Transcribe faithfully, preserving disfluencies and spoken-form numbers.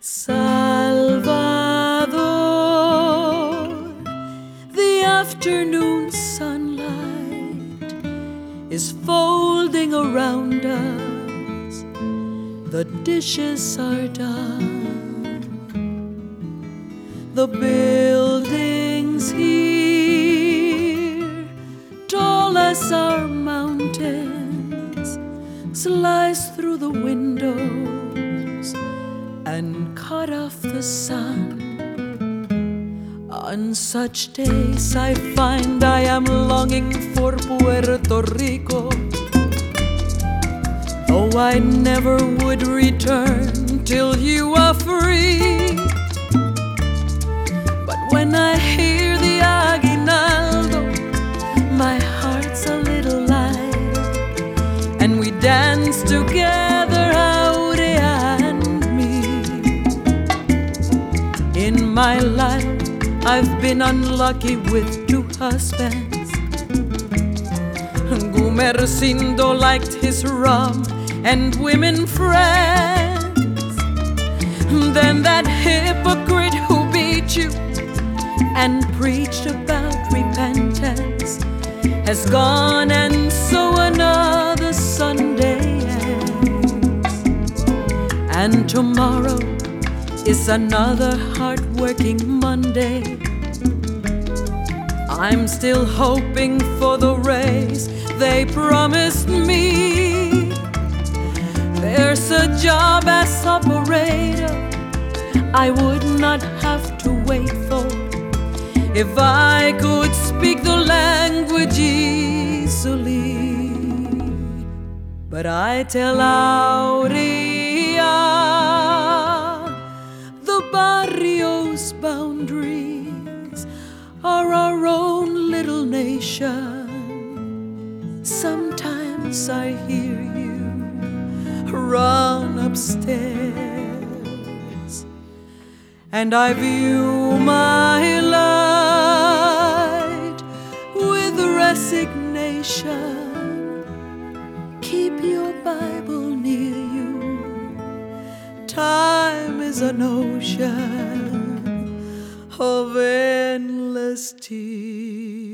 Salvador, the afternoon sunlight is folding around us. The dishes are done. The buildings here, tall as our mountains, slice through the windows and cut off the sun. On such days I find I am longing for Puerto Rico, though I never would return till you are free. But when I hear the aguinaldo, my heart's a little light, and we dance together, Aurea and me. In my life I've been unlucky with two husbands. Gumercindo liked his rum and women friends. Then that hypocrite who beat you and preached about repentance has gone, and so another Sunday ends. And tomorrow is another hard-working Monday. I'm still hoping for the raise they promised me. There's a job as operator I would not have to wait for if I could speak the language easily. But I tell Aurea, the barrio's boundaries are our own little nation. Sometimes I hear you run upstairs, and I view my light with resignation. Keep your Bible near you. Time is an ocean of endless tears.